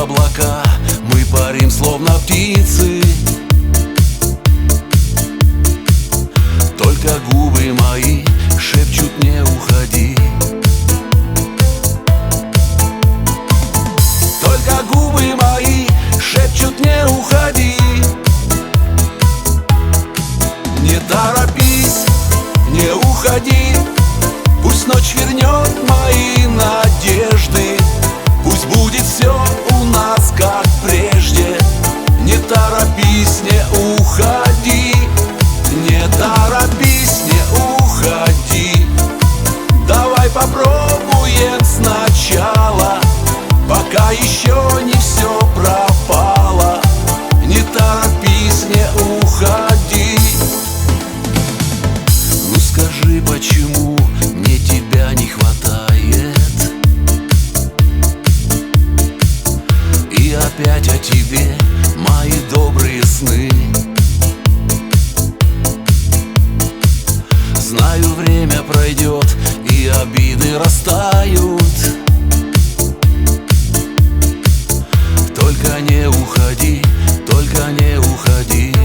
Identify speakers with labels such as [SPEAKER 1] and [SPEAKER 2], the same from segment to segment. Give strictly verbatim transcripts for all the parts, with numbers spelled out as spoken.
[SPEAKER 1] облака, мы парим словно птицы. Только губы мои шепчут: не уходи. Только губы мои шепчут: не уходи. Не торопись, не уходи. Пусть ночь вернет мои надежды. Пусть будет все у нас как прежде. Не торопись, не уходи. Не торопись, не уходи. Давай попробуем сначала, пока еще не все пропало. Не торопись, не уходи. Ну скажи, почему мне тебя не хватает? И опять о тебе мои добрые сны. Знаю, время пройдет и обиды растают. Только не уходи, только не уходи.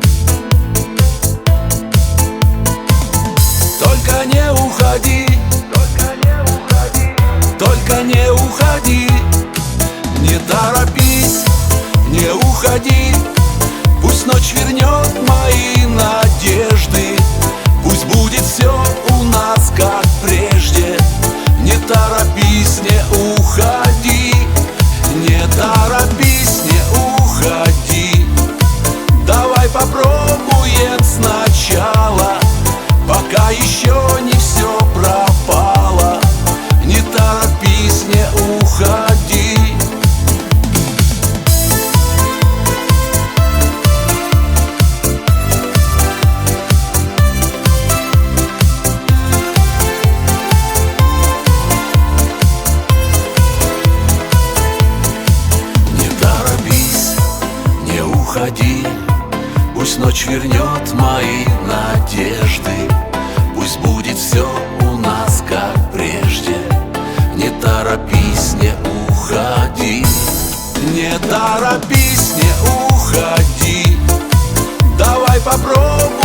[SPEAKER 1] Только не уходи, только не уходи, только не уходи. Не торопись, не уходи. Пусть ночь вернет мои надежды. Пусть будет все у нас как прежде. Не торопись, не уходи. Не торопись, не уходи. Давай попробуем сначала, пока еще не все пропало. Не торопись, не уходи. Пусть ночь вернет мои надежды. Пусть будет все у нас как прежде. Не торопись, не уходи. Не торопись, не уходи. Давай попробуем